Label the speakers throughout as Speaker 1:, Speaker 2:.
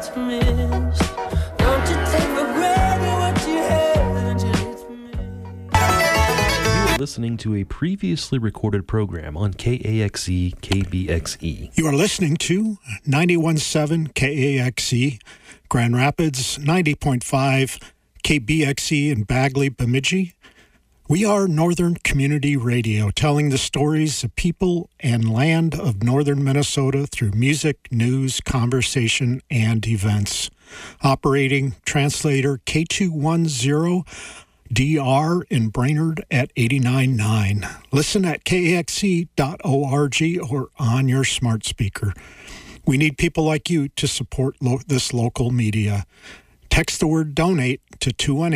Speaker 1: it's missed. Don't you take for granted what you had until it's missed.
Speaker 2: You are listening to a previously recorded program on KAXE KBXE.
Speaker 3: You are listening to 91.7 KAXE Grand Rapids, 90.5 KBXE in Bagley, Bemidji. We are Northern Community Radio, telling the stories of people and land of northern Minnesota through music, news, conversation, and events. Operating translator K210DR in Brainerd at 89.9. Listen at kaxe.org or on your smart speaker. We need people like you to support this local media. Text the word donate to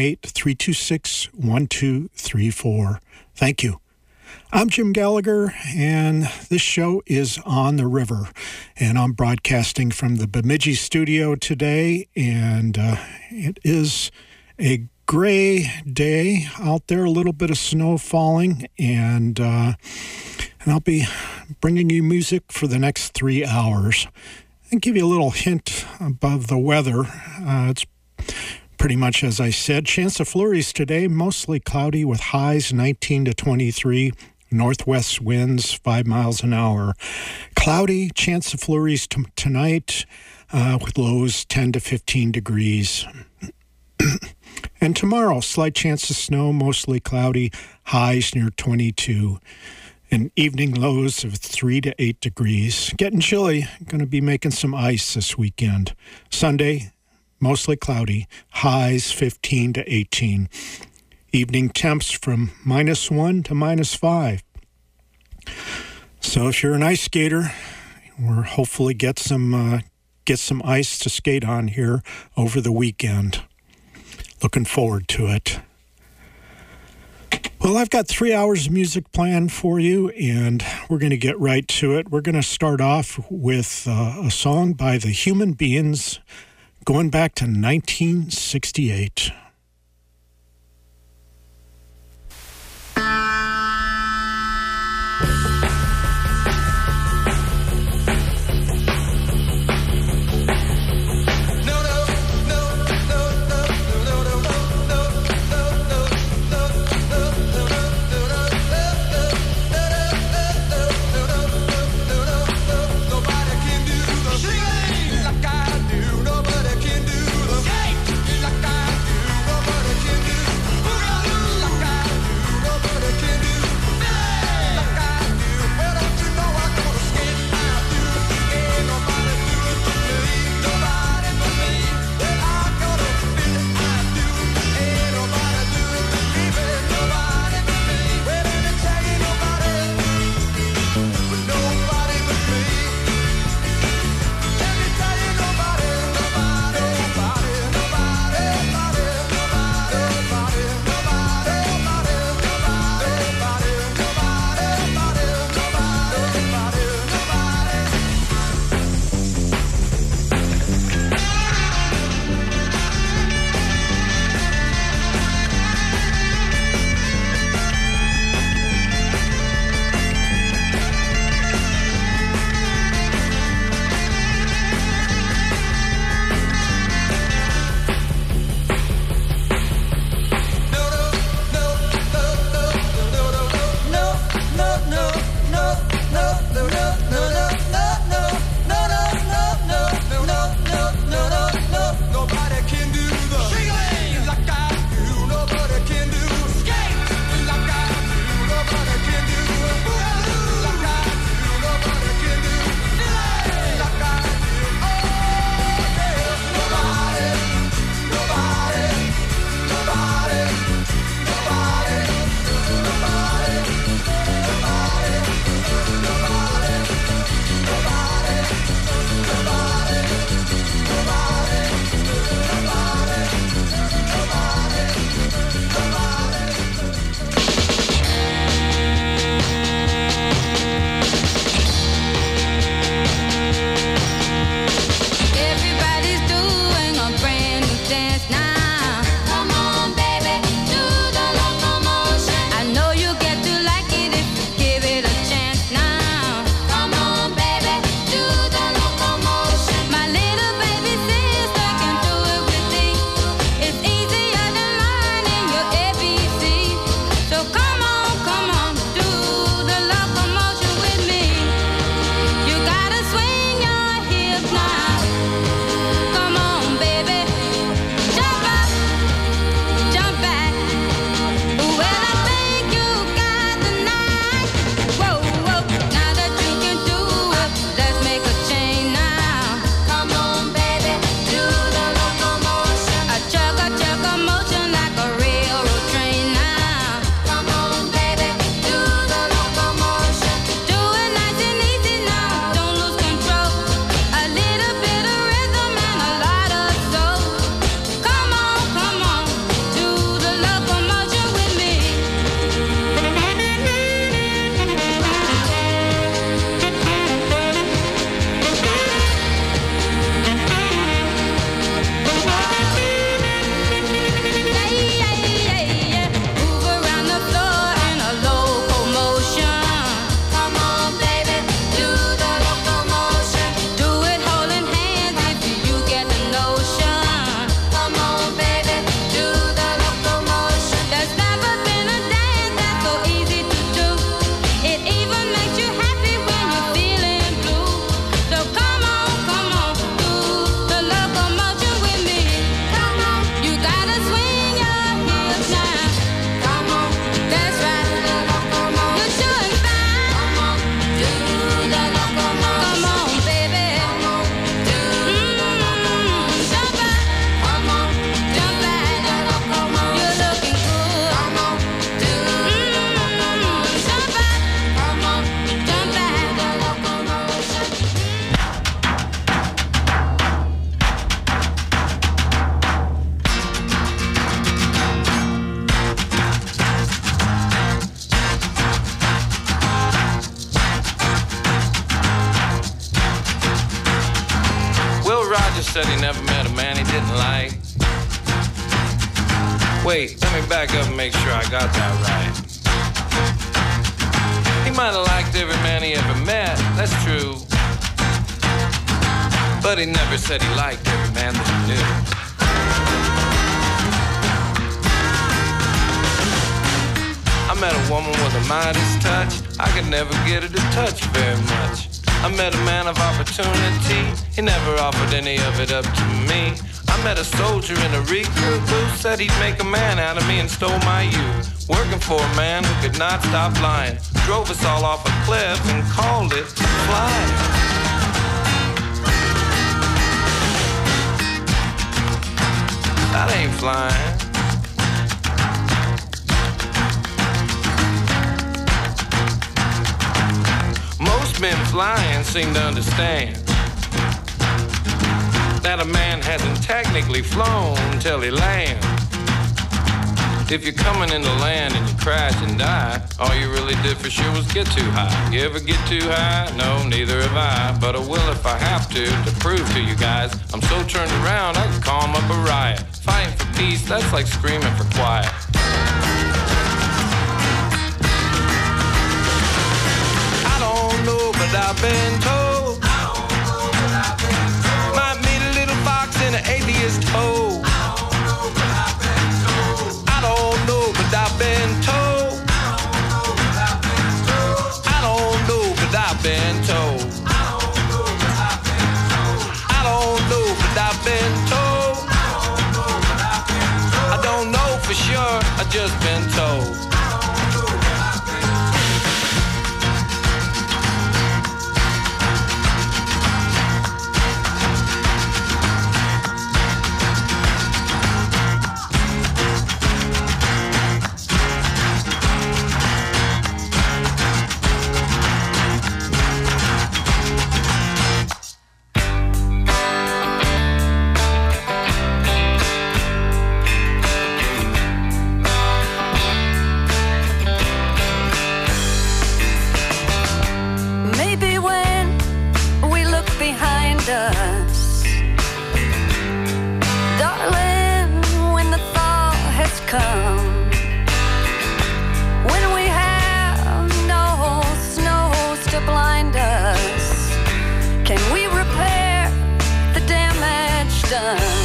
Speaker 3: 218-326-1234. Thank you. I'm Jim Gallagher, and this show is On the River. And I'm broadcasting from the Bemidji studio today, and it is a gray day out there, a little bit of snow falling, and I'll be bringing you music for the next 3 hours. I'll give you a little hint above the weather. It's pretty much as I said. Chance of flurries today, mostly cloudy with highs 19 to 23, northwest winds 5 miles an hour. Cloudy, chance of flurries tonight with lows 10 to 15 degrees. And tomorrow, slight chance of snow, mostly cloudy, highs near 22. And evening lows of 3 to 8 degrees. Getting chilly. Going to be making some ice this weekend. Sunday, mostly cloudy, highs 15 to 18. Evening temps from -1 to -5. So if you're an ice skater, we'll hopefully get some ice to skate on here over the weekend. Looking forward to it. Well, I've got 3 hours of music planned for you, and we're going to get right to it. We're going to start off with a song by the Human Beings going back to 1968.
Speaker 4: Like I do. Rogers said he never met a man he didn't like. Wait, let me back up and make sure I got that right. He might have liked every man he ever met, that's true. But he never said he liked every man that he knew. I met a woman with a Midas touch. I could never get her to touch very much. I met a man of opportunity. He never offered any of it up to me. I met a soldier in a recruit who said he'd make a man out of me and stole my youth. Working for a man who could not stop lying. Drove us all off a cliff and called it flying. That ain't flying. Most men flying seem to understand that a man hasn't technically flown till he lands. If you're coming into land and you crash and die, all you really did for sure was get too high. You ever get too high? No, neither have I, but I will if I have to prove to you guys I'm so turned around I can calm up a riot. Fighting for peace, that's like screaming for quiet. I don't know, but I've been told. Might meet a little fox in an atheist hole. I don't know, but I've been told. I don't know, but I've been told. I don't know, but I've been told. I don't know for sure, I've just been told.
Speaker 5: us. Darling, when the thaw has come, when we have no snows to blind us, can we repair the damage done?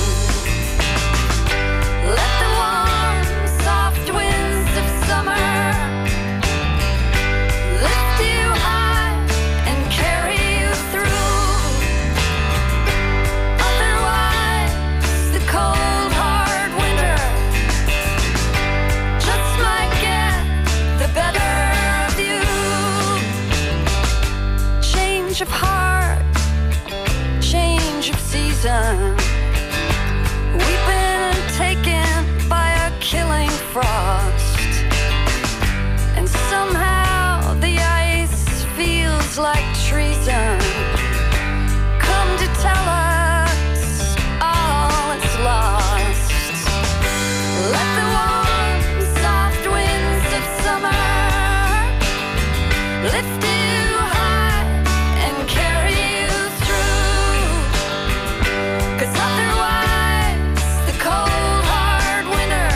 Speaker 5: Let the warm, soft winds of summer lift you high and carry you through. Otherwise, the cold, hard winter just might get the better of you. Change of heart, change of season. We've been taken by a killing frost, and somehow the ice feels like treason. Come to tell us all is lost. Let the warm, soft winds of summer lift you high and carry you through. 'Cause otherwise, the cold, hard winter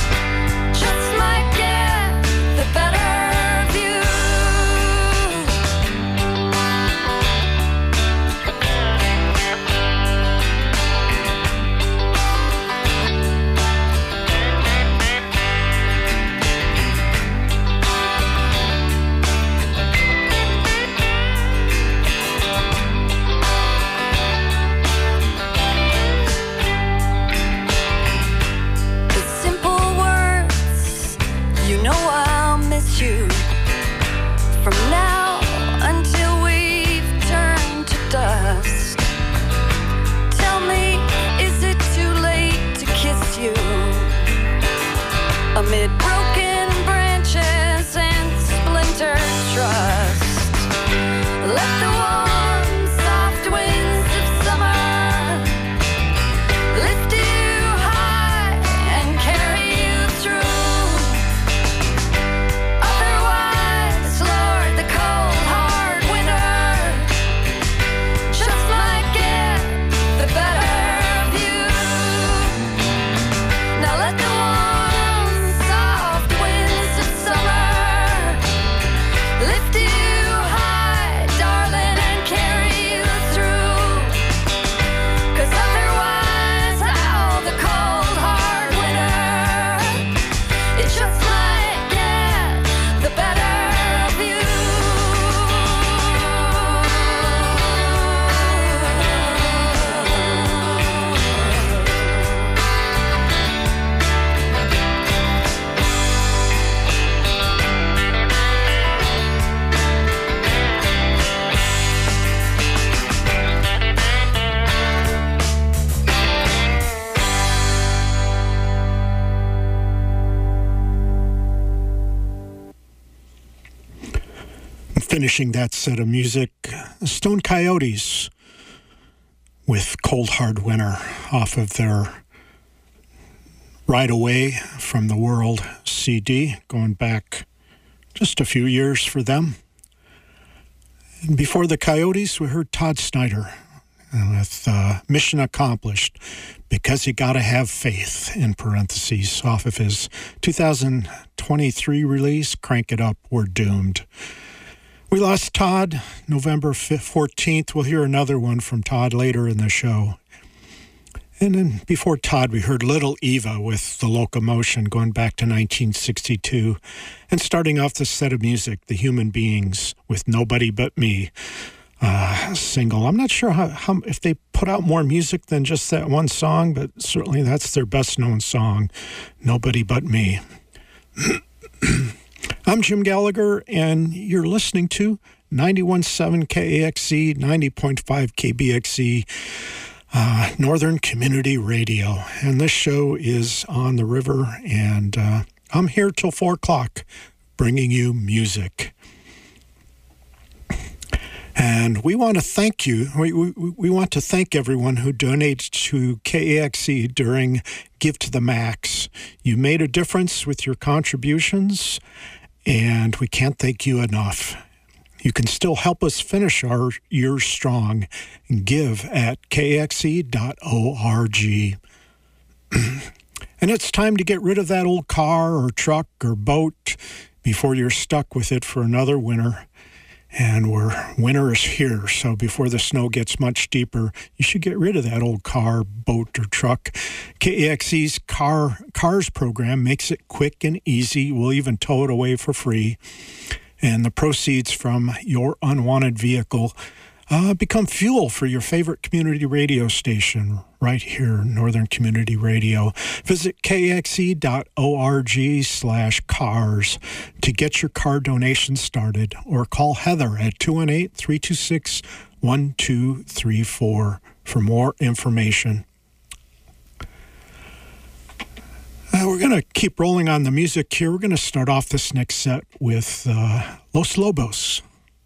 Speaker 5: just might get the better of you.
Speaker 3: Finishing that set of music, Stone Coyotes with Cold Hard Winter off of their Ride Away from the World CD, going back just a few years for them. And before the Coyotes, we heard Todd Snyder with Mission Accomplished, Because You Gotta Have Faith, in parentheses, off of his 2023 release, Crank It Up, We're Doomed. We lost Todd November 14th. We'll hear another one from Todd later in the show. And then before Todd, we heard Little Eva with The Locomotion going back to 1962. And starting off the set of music, The Human Beings with Nobody But Me single. I'm not sure how if they put out more music than just that one song, but certainly that's their best known song, Nobody But Me. I'm Jim Gallagher, and you're listening to 91.7 KAXE, 90.5 KBXE, Northern Community Radio. And this show is on the river, and I'm here till 4 o'clock bringing you music. And we want to thank you. We want to thank everyone who donates to KAXE during Give to the Max. You made a difference with your contributions, and we can't thank you enough. You can still help us finish our year strong. Give at kxe.org. And it's time to get rid of that old car or truck or boat before you're stuck with it for another winter. And winter is here, so before the snow gets much deeper, you should get rid of that old car, boat, or truck. KAXE's Cars program makes it quick and easy. We'll even tow it away for free. And the proceeds from your unwanted vehicle become fuel for your favorite community radio station right here, Northern Community Radio. Visit kxe.org/cars to get your car donation started, or call Heather at 218-326-1234 for more information. We're going to keep rolling on the music here. We're going to start off this next set with Los Lobos.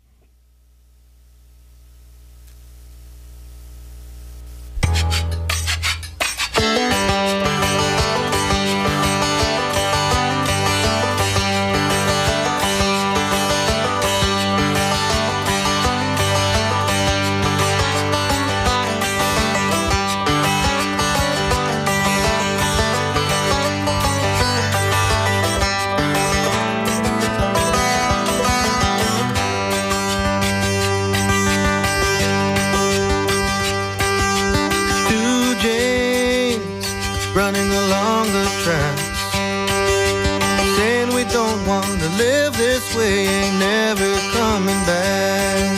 Speaker 6: Running along the tracks, saying we don't want to live this way, ain't never coming back.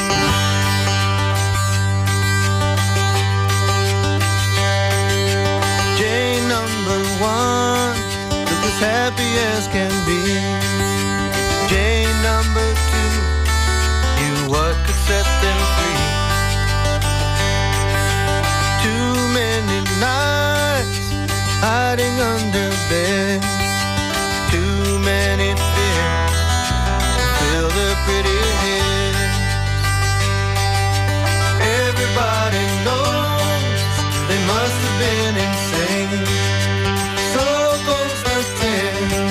Speaker 6: Jane number 1 look as happy as can be. Jane number 2 knew what could set them free. Too many nights hiding under bed, too many fears to fill their pretty heads. Everybody knows they must have been insane. So goes the tale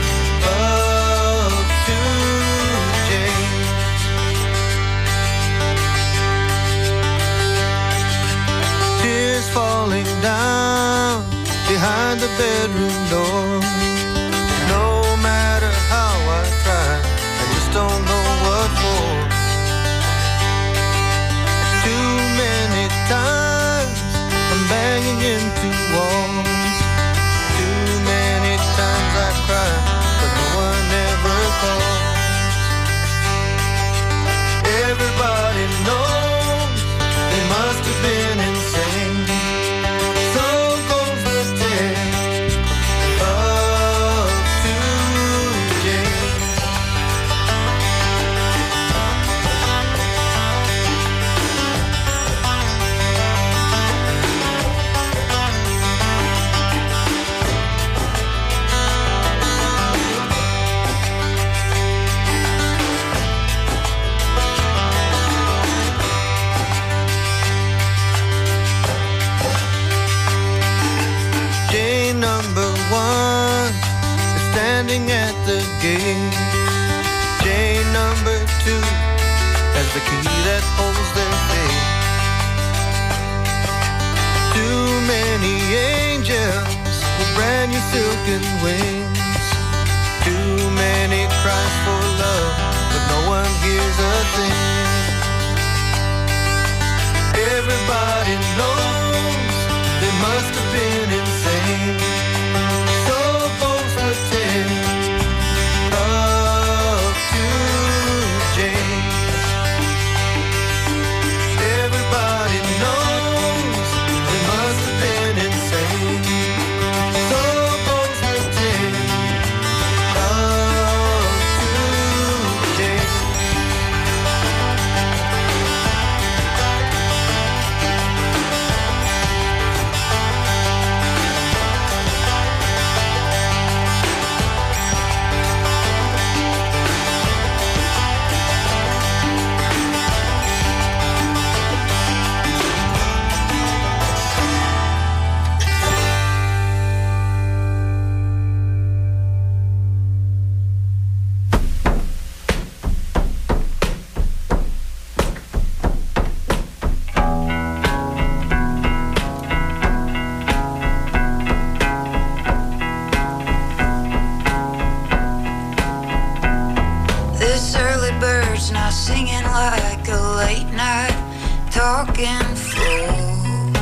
Speaker 6: of two Janes. Tears falling down behind the bedroom door. No matter how I try, I just don't know what for. Too many times I'm banging into walls. Too many times I cry, but no one ever calls. Everybody knows they must have been insane. chain. Chain number 2 has the key that holds their fate. Too many angels with brand new silken wings. Too many cries for love, but no one hears a thing. Everybody knows they must have been insane. So goes the tale of two Janes. Everybody knows they must have been insane. So goes the tale of two Janes.
Speaker 5: This early bird's now singing like a late night talking fool.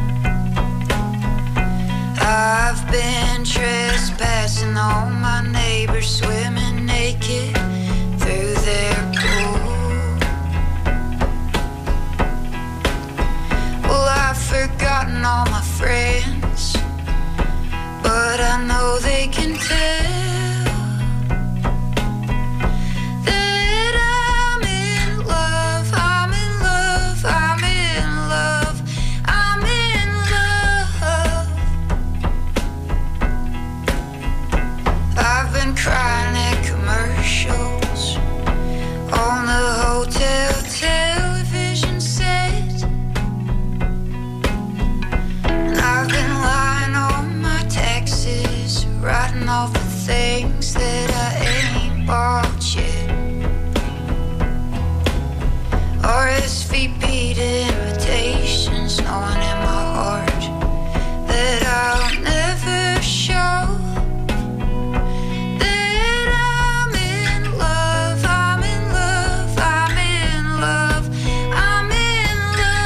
Speaker 5: I've been trespassing on my neighbors, swimming naked through their pool. Well, I've forgotten all my friends, but I know they can tell that I'm in love, I'm in love, I'm in love, I'm in love. I've been crying at commercials on the hotel television set, and I've been lying on my taxes, writing off the things that I ain't bought yet. RSVP to invitations, knowing in my heart that I'll never show that I'm in love, I'm in love, I'm in love, I'm in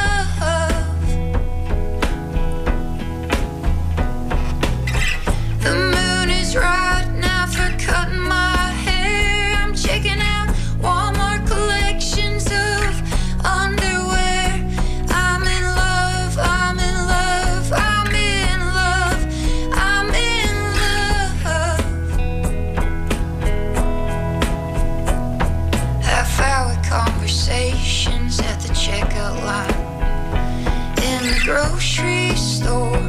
Speaker 5: love. The moon is right now for cutting my hair. I'm checking out Walmart collections of underwear. I'm in love, I'm in love, I'm in love, I'm in love. Half-hour conversations at the checkout line in the grocery store,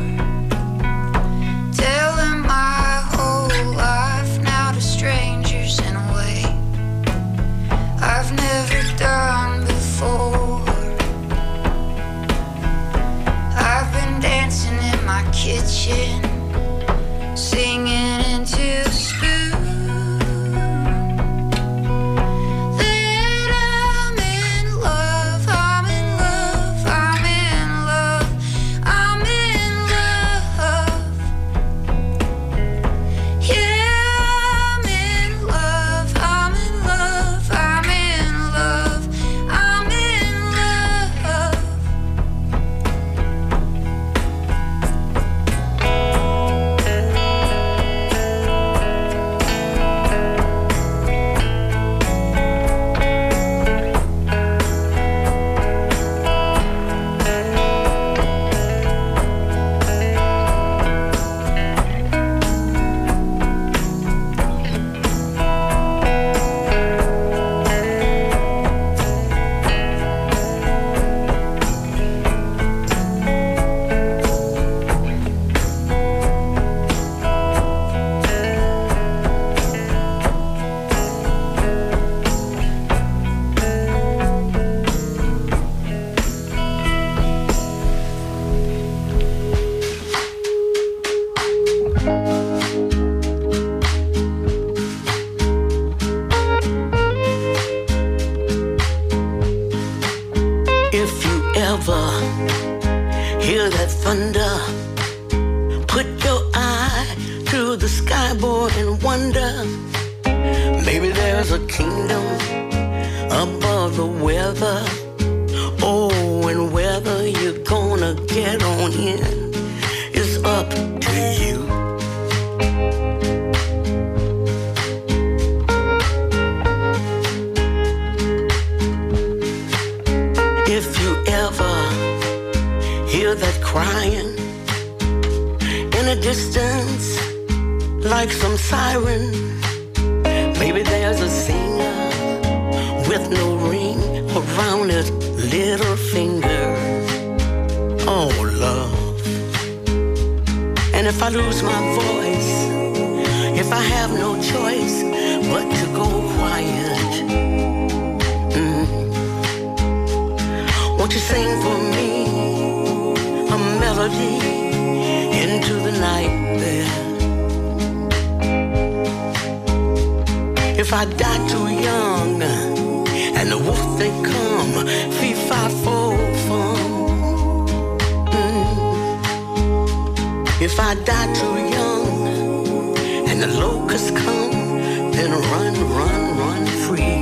Speaker 5: telling my whole life now to strangers in a way I've never done before. I've been dancing in my kitchen, singing into a spoon, that I'm in love, I'm in love, I'm in love, I'm in love. Yeah, I'm in love, I'm in love, I'm in love, I'm in love.
Speaker 7: hear that thunder. Put your eye to the sky, boy, and wonder. Maybe there's a kingdom above the weather. Oh, and whether you're gonna get on in is up to you. If you ever hear that crying in a distance, like some siren, maybe there's a singer with no ring around his little finger. Oh, love. And if I lose my voice, if I have no choice but to go quiet, won't you sing for me a melody into the night there? If I die too young and the wolf they come, fee fi fo fum. If I die too young and the locusts come, then run, run, run free.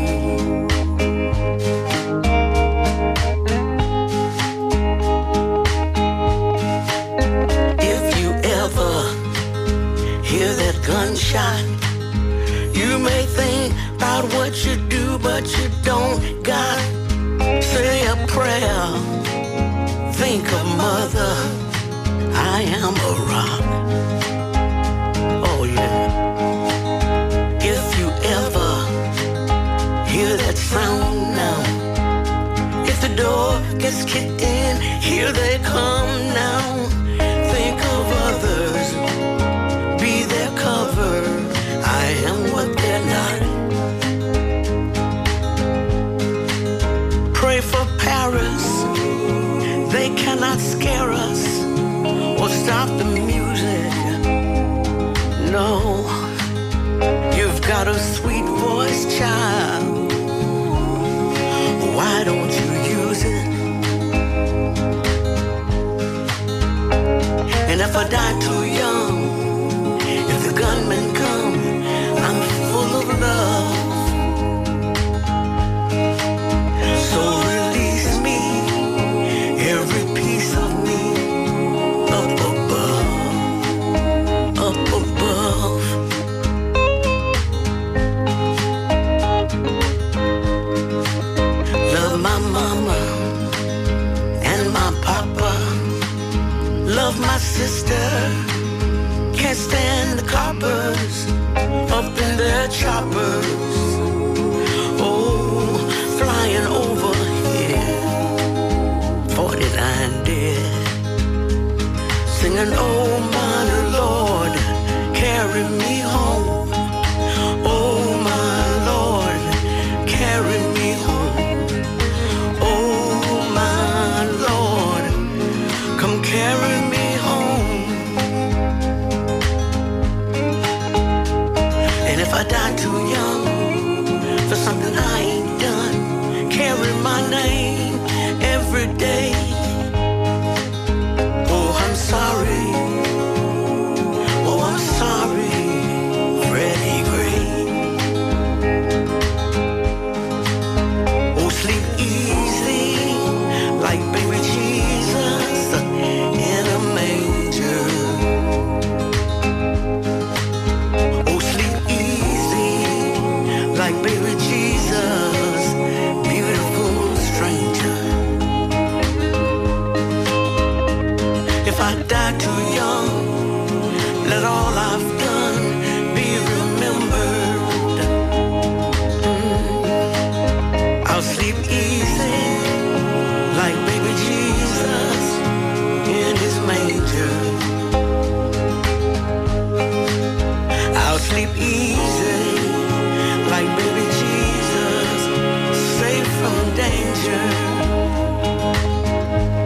Speaker 7: If you ever hear that gunshot, you may think about what you do, but you don't got. Say a prayer, think of mother, I am a rock. Oh yeah. If you ever hear that sound now, if the door gets kicked in, here they come now. Think of others, be their cover, I am what they're not. Pray for Paris, they cannot scare us or stop the music. No, you've got a sweet voice, child. Why don't you use it? And if I die too young, if the gunmen come, I'm full of love. So release me, every piece of me, up above, up above. Love my mama and my papa. Love my sister. Can't stand the coppers up in their choppers. Oh, flying over here, 49 dead. Singing, oh my Lord, carry me home. Oh my Lord, carry me home. Oh my Lord, come carry me home. And if I die too young for something I ain't done, carry my name every day. Oh, I'm sorry. Oh, I'm sorry, Freddie Gray. Oh, sleep easy like baby Jesus in a manger. Oh, sleep easy like baby Jesus, beautiful stranger. If I die too young, let all I've done be remembered. I'll sleep easy like baby Jesus in his manger. I'll sleep easy like baby Jesus, safe from danger.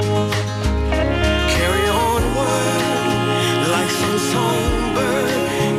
Speaker 7: Carry onward like some songbird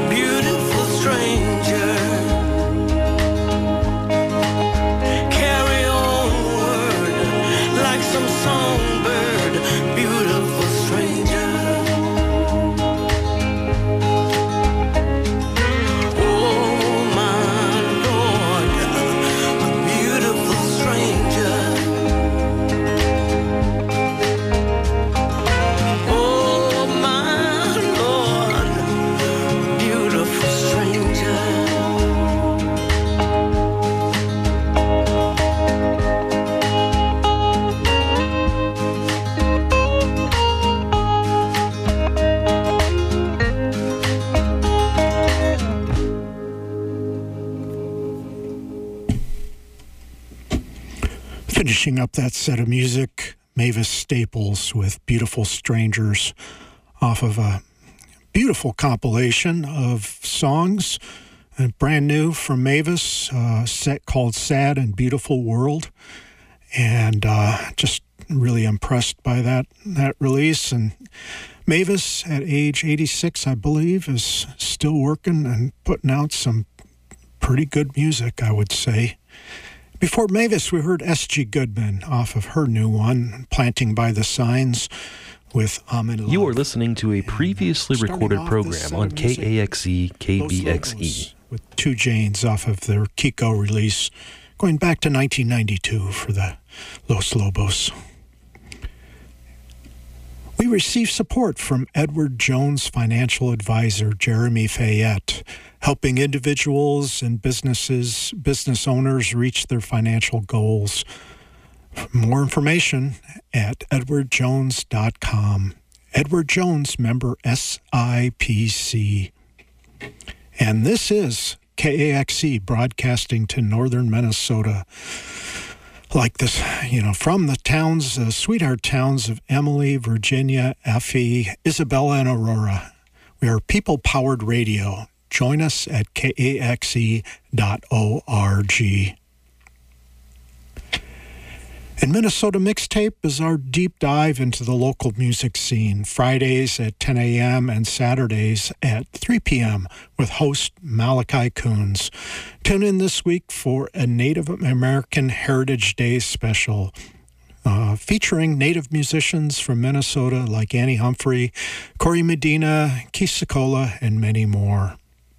Speaker 3: Finishing up that set of music, Mavis Staples with Beautiful Strangers off of a beautiful compilation of songs, brand new from Mavis, set called Sad and Beautiful World. And just really impressed by that release. And Mavis, at age 86, I believe, is still working and putting out some pretty good music, I would say. Before Mavis, we heard S.G. Goodman off of her new one, Planting by the Signs, with I'm in Love.
Speaker 2: You are listening to a previously recorded program on KAXE KBXE.
Speaker 3: With Two Janes off of their Kiko release, going back to 1992 for the Los Lobos. We received support from Edward Jones financial advisor Jeremy Fayette, helping individuals and business owners reach their financial goals. More information at edwardjones.com. Edward Jones, member SIPC. And this is KAXE broadcasting to northern Minnesota. Like this, from the towns, sweetheart towns of Emily, Virginia, Effie, Isabella, and Aurora. We are people-powered radio. Join us at kaxe.org. And Minnesota Mixtape is our deep dive into the local music scene, Fridays at 10 a.m. and Saturdays at 3 p.m. with host Malachi Coons. Tune in this week for a Native American Heritage Day special featuring Native musicians from Minnesota like Annie Humphrey, Corey Medina, Keith Secola, and many more.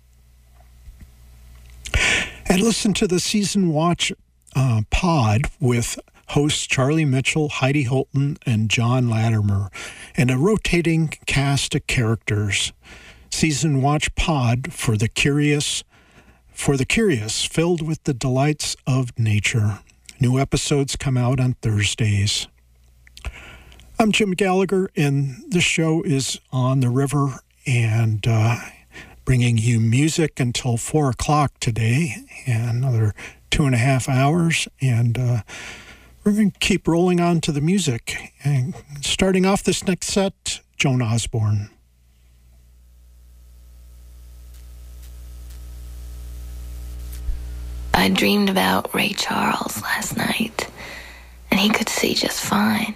Speaker 3: And listen to the Season Watch pod with hosts Charlie Mitchell, Heidi Holton, and John Latimer, and a rotating cast of characters. Season Watch pod for the curious, filled with the delights of nature. New episodes come out on Thursdays. I'm Jim Gallagher, and this show is On the River, and bringing you music until 4 o'clock today, and another 2.5 hours, and we're going to keep rolling on to the music. And starting off this next set, Joan Osborne.
Speaker 8: I dreamed about Ray Charles last night, and he could see just fine.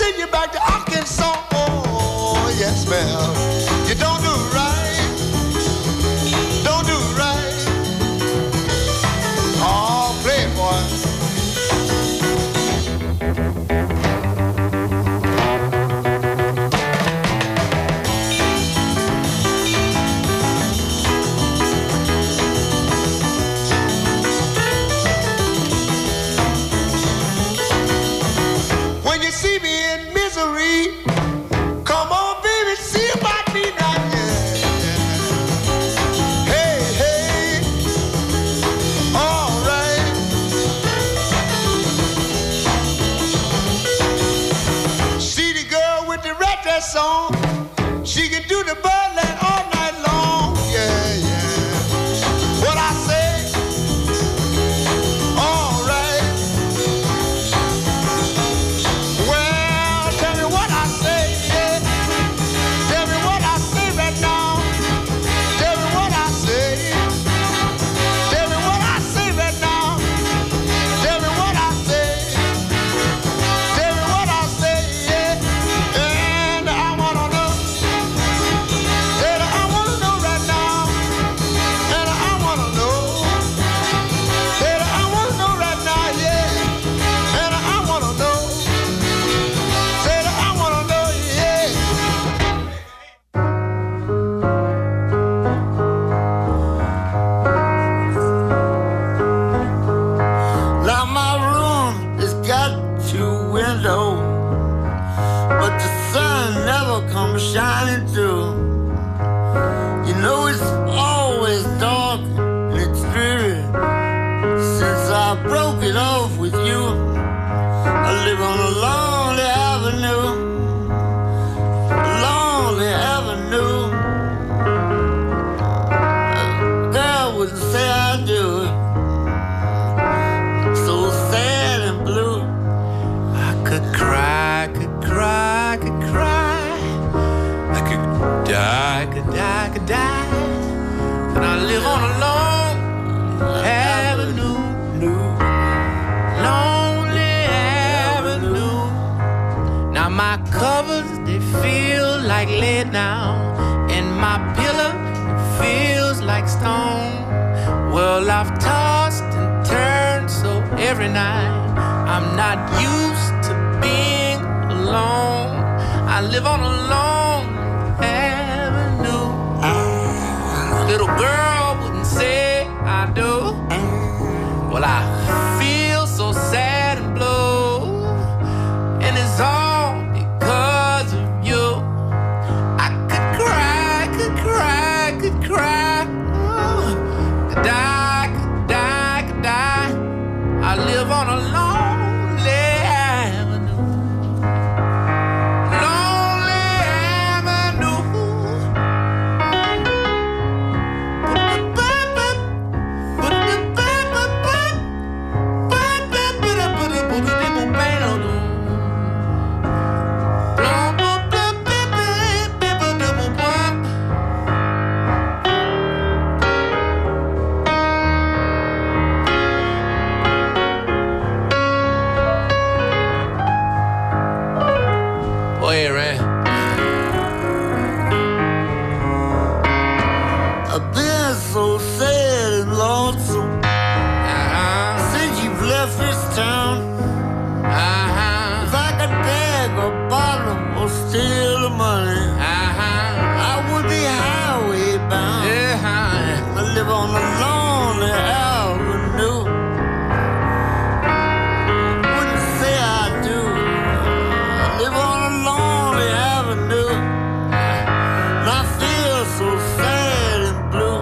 Speaker 6: send you back to Arkansas. Oh, yes, ma'am. You don't do right. Don't do right. Oh, play it, boy. When you see me in misery, come on, baby, see about me now, yeah. Hey, hey, all right. See the girl with the red dress on, she can do the birdland all night long, yeah, yeah. What I say, all right. Well, tell me what I say, yeah. Tell me what I say right now. Tell me what I say. Tell me what I say right now. Tell me what I say. Tell me what I say, yeah. And I wanna know. And I wanna know right now. And I wanna know. And I wanna know right now, yeah. And I wanna know. Said I wanna know, yeah. Now my room has got two windows, but the sun never comes shining through. You know it's always dark and it's dreary since I broke it off with you. I live on a lonely avenue, a lonely avenue. Girl wouldn't say I do it. So sad and blue. I could cry, could cry, could cry. I could die, could die, could die. And I live on a long avenue, lonely avenue. Now my covers, they feel like lead now, and my pillow feels like stone. Well, I've tossed and turned so every night I'm not used to being alone. I live on a long avenue. Little girl wouldn't say I do. Well, I feel so sad and blue, and it's all because of you. I could cry, could cry, could cry. Could die, could die, could die. I live on a lonely avenue. Lonely avenue. Oh, yeah, man. I've been so sad and lonesome since you've left this town. If I could beg a bottle or steal the money, I would be highway bound. I live on a lonely avenue. Wouldn't say I do. I live on a lonely avenue, and I feel so sad and blue.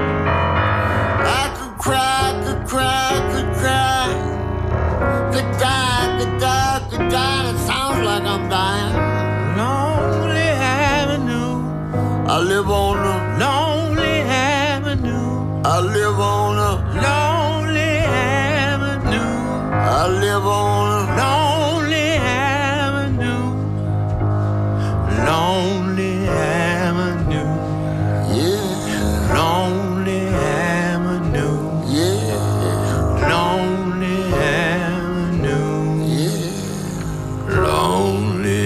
Speaker 6: I could cry, could cry, could cry. Could die, could die, could die. It sounds like I'm dying. Lonely avenue. I live on a lonely avenue. I live on a lonely avenue. I live on a lonely avenue. Lonely avenue. Yeah. Lonely avenue. Yeah. Lonely avenue. Yeah. Lonely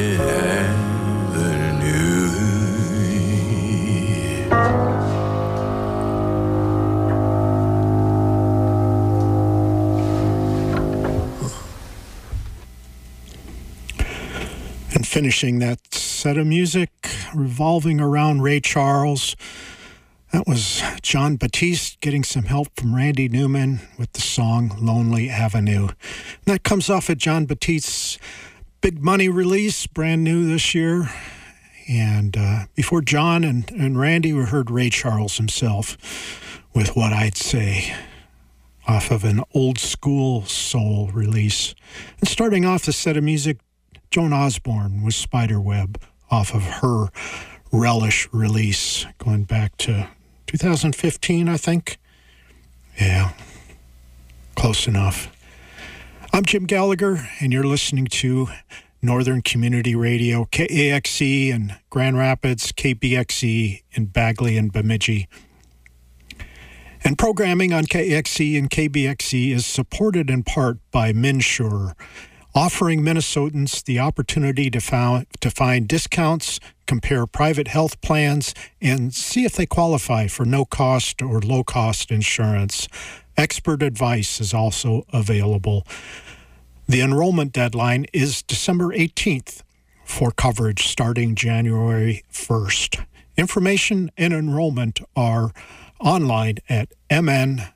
Speaker 3: finishing that set of music revolving around Ray Charles. That was Jon Batiste getting some help from Randy Newman with the song Lonely Avenue. And that comes off of Jon Batiste's Big Money release, brand new this year. And before John and Randy, we heard Ray Charles himself with What I'd Say, off of an old school soul release. And starting off the set of music, Joan Osborne with Spiderweb off of her Relish release, going back to 2015, I think. Yeah, close enough. I'm Jim Gallagher, and you're listening to Northern Community Radio, KAXE in Grand Rapids, KBXE in Bagley and Bemidji. And programming on KAXE and KBXE is supported in part by MNsure, offering Minnesotans the opportunity to find discounts, compare private health plans, and see if they qualify for no-cost or low-cost insurance. Expert advice is also available. The enrollment deadline is December 18th for coverage starting January 1st. Information and enrollment are online at mnsure.org.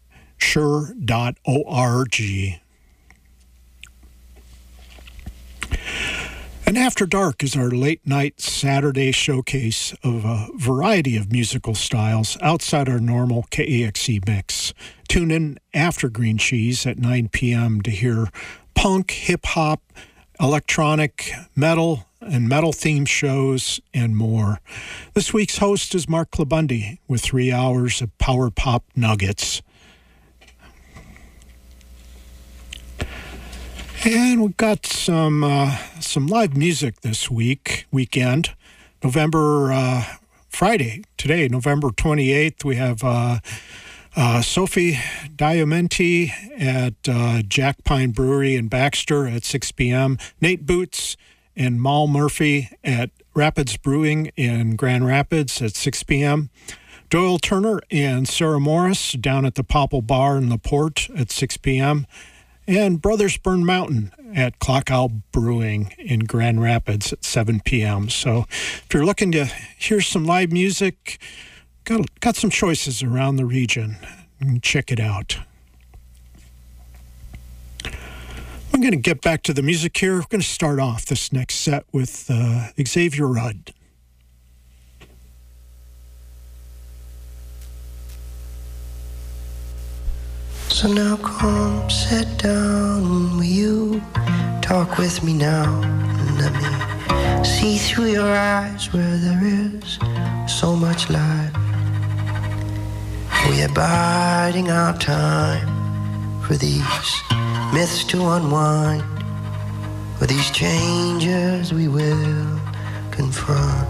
Speaker 3: And After Dark is our late-night Saturday showcase of a variety of musical styles outside our normal KAXE mix. Tune in after Green Cheese at 9 p.m. to hear punk, hip-hop, electronic, metal, and metal-themed shows, and more. This week's host is Mark Klabundy with 3 hours of power pop nuggets. And we've got some live music this weekend. Friday, today, November 28th, we have Sophie Diamenti at Jack Pine Brewery in Baxter at 6 p.m. Nate Boots and Mal Murphy at Rapids Brewing in Grand Rapids at 6 p.m. Doyle Turner and Sarah Morris down at the Popple Bar in LaPorte at 6 p.m. And Brothers Burn Mountain at Clock Owl Brewing in Grand Rapids at 7 p.m. So if you're looking to hear some live music, got some choices around the region. Check it out. I'm going to get back to the music here. We're going to start off this next set with Xavier Rudd.
Speaker 9: So now come sit down, will you talk with me now? And let me see through your eyes where there is so much life. We are biding our time for these myths to unwind. For these changes we will confront.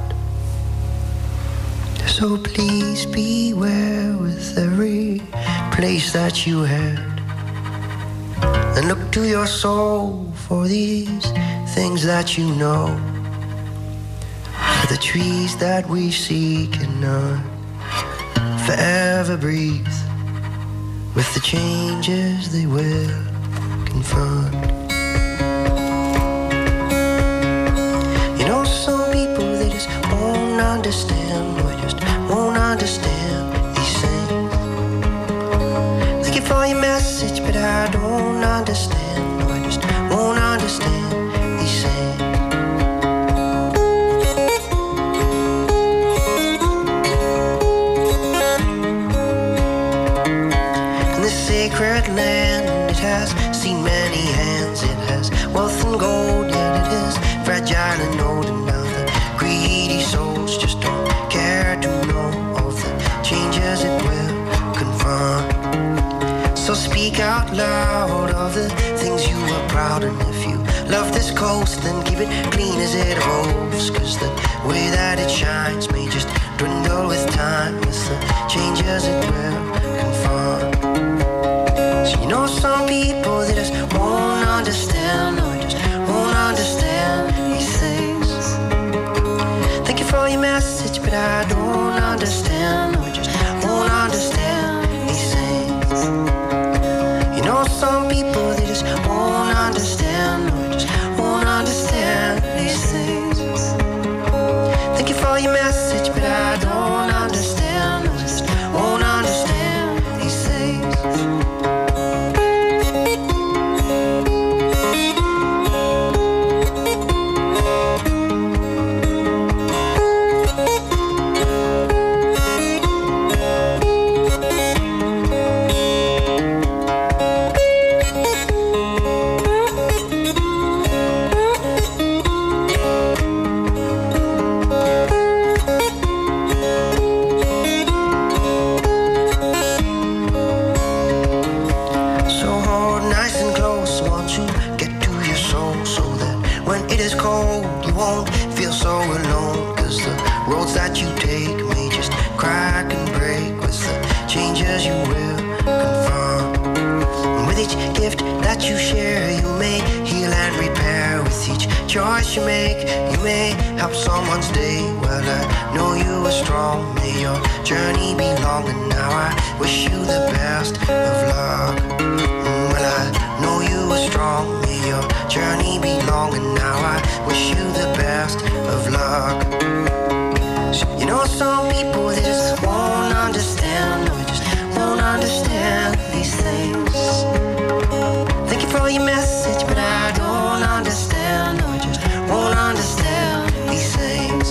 Speaker 9: So please beware with every place that you head, and look to your soul for these things that you know. For the trees that we see cannot forever breathe with the changes they will confront. You know, some people, they just won't understand, or just won't understand these things. Thank you for your message, but I don't understand, or I just won't understand these things. In this sacred land, it has seen many hands. It has wealth and gold, yet it is fragile and old. And now the greedy souls just don't care to know of the changes it will confront. So speak out loud of the things you are proud. And if you love this coast, then keep it clean as it evolves. Cause the way that it shines may just dwindle with time, with the changes it will confront. So you know, some people, they just won't understand, or just won't understand these things. Thank you for your message, but I don't understand, or just won't understand these things. You know, some people, they just won't understand, or just won't understand these things. is cold, you won't feel so alone. Cause the roads that you take may just crack and break with the changes you will confront. And with each gift that you share, you may heal and repair. With each choice you make, you may help someone's day. Well, I know you are strong, may your journey be long. And now I wish you the best of luck. Well, I know you are strong, may your journey be long. And now I wish you the best of luck. So, you know, some people, they just won't understand, or just won't understand these things. Thank you for your message, but I don't understand, or just won't understand these things.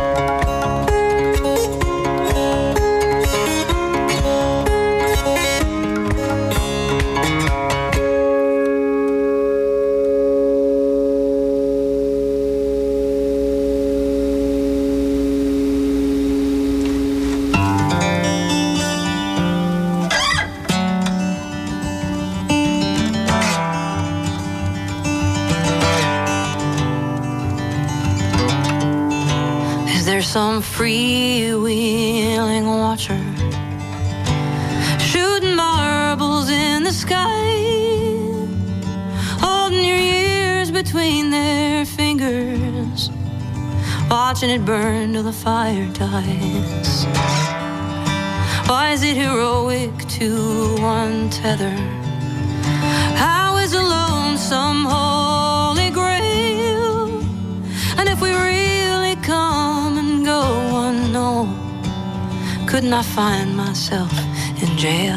Speaker 10: Some freewheeling watcher shooting marbles in the sky, holding your ears between their fingers, watching it burn till the fire dies. Why is it heroic to untether? How is alone some holy grail? And if we really come and go unknown, couldn't I find myself in jail?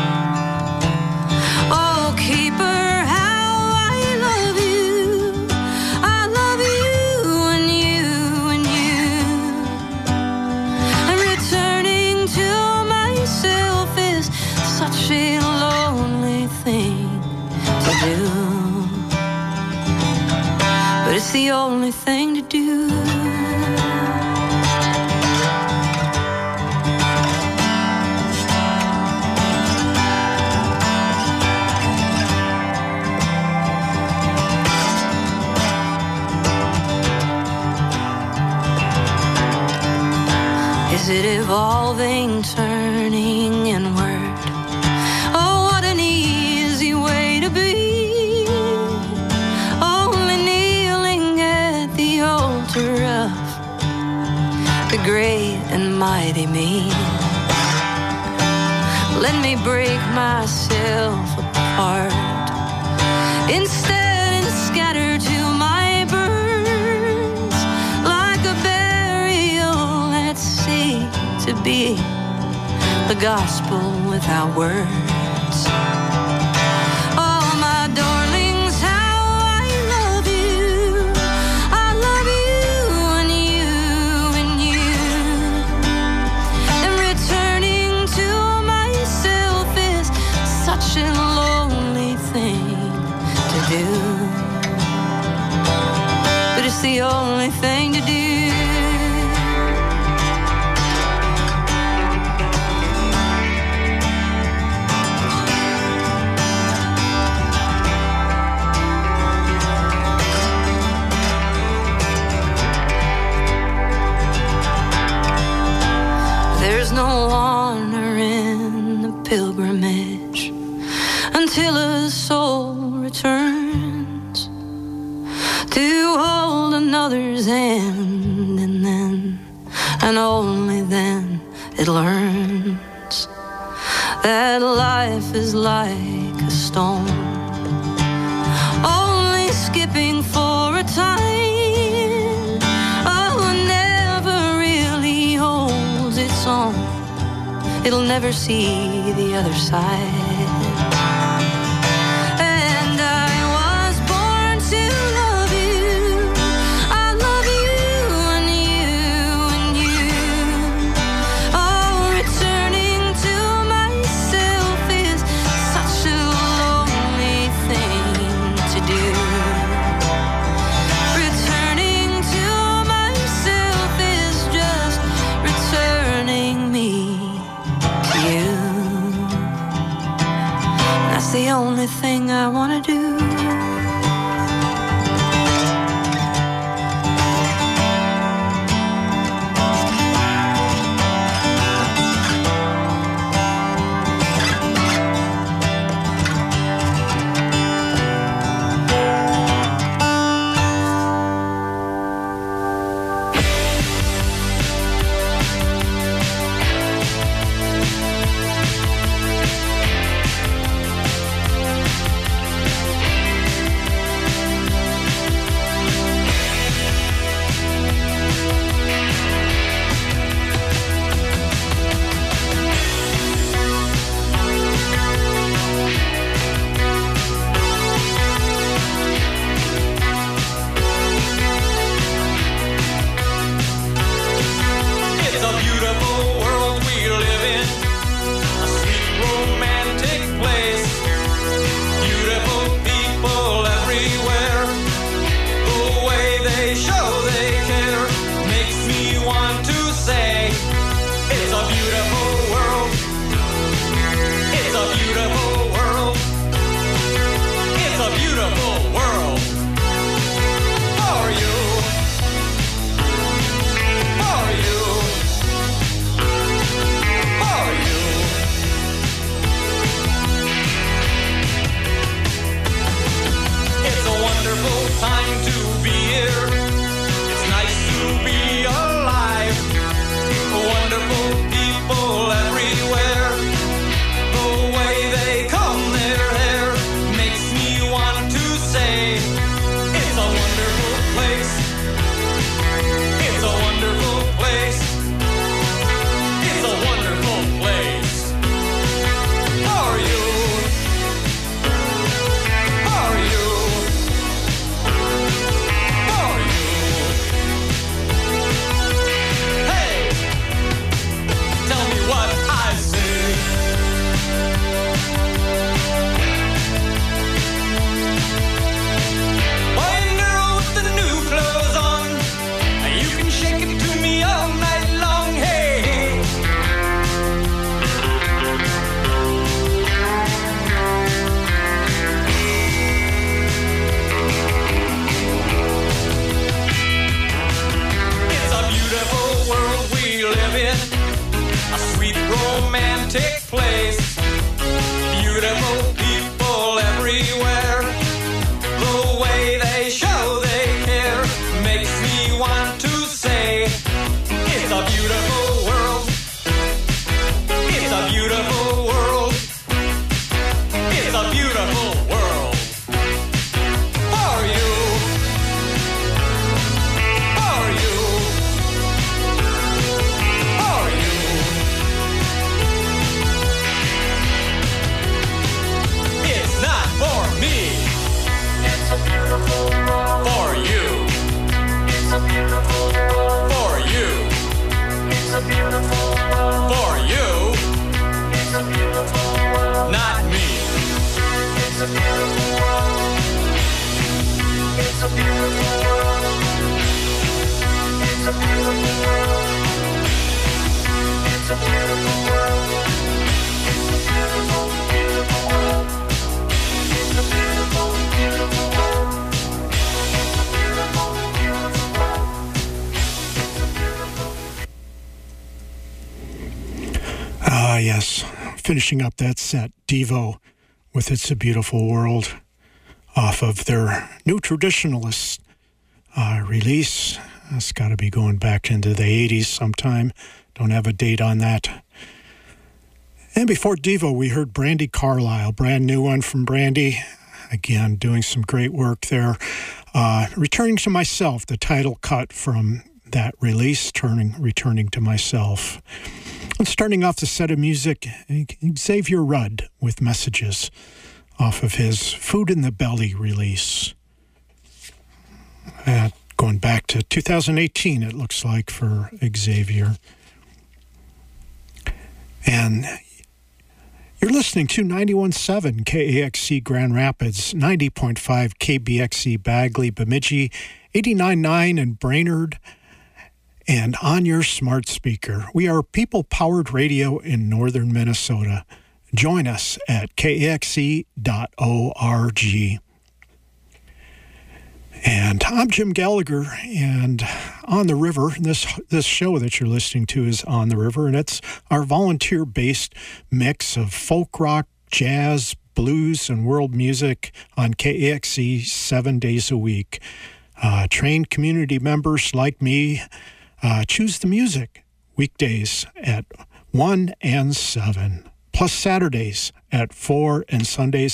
Speaker 10: Oh, keeper, how I love you. I love you and you and you. And returning to myself is such a lonely thing to do. But it's the only thing to do. Is it evolving, turning inward? Oh, what an easy way to be. Only kneeling at the altar of the great and mighty me. Let me break myself apart instead and scatter to my burns like a burial at sea, to be the gospel without words. Oh, my darlings, how I love you. I love you and you and you. And returning to myself is such a lonely thing to do. But it's the only thing to do. There's no honor in the pilgrimage until a soul returns to hold another's hand, and then, and only then, it learns that life is like a stone, only skipping for a time. Oh, never really holds its own. It'll never see the other side. And I was born to love you. I love you and you and you. Oh, returning to myself is such a lonely thing to do. Returning to myself is just returning me to you. That's the only thing I want to do.
Speaker 11: For you, not me. It's a beautiful world. It's a beautiful world. It's a beautiful world. It's a beautiful world. It's a beautiful, beautiful world. It's a beautiful, beautiful world. It's a beautiful, beautiful world.
Speaker 3: Ah, yes. Finishing up that set, Devo with It's a Beautiful World off of their New Traditionalist release. That's got to be going back into the 80s sometime. Don't have a date on that. And before Devo, we heard Brandi Carlile, brand new one from Brandi. Again, doing some great work there. Returning to Myself, the title cut from that release, Returning to Myself. And starting off the set of music, Xavier Rudd with Messages off of his Food in the Belly release. Going back to 2018, it looks like, for Xavier. And you're listening to 91.7 KAXC Grand Rapids, 90.5 KBXE Bagley, Bemidji, 89.9 in Brainerd, and on your smart speaker. We are people-powered radio in northern Minnesota. Join us at kaxe.org. And I'm Jim Gallagher, and On the River, this show that you're listening to is On the River, and it's our volunteer-based mix of folk rock, jazz, blues, and world music on KAXE 7 days a week. Trained community members like me choose the music weekdays at 1 and 7, plus Saturdays at 4 and Sundays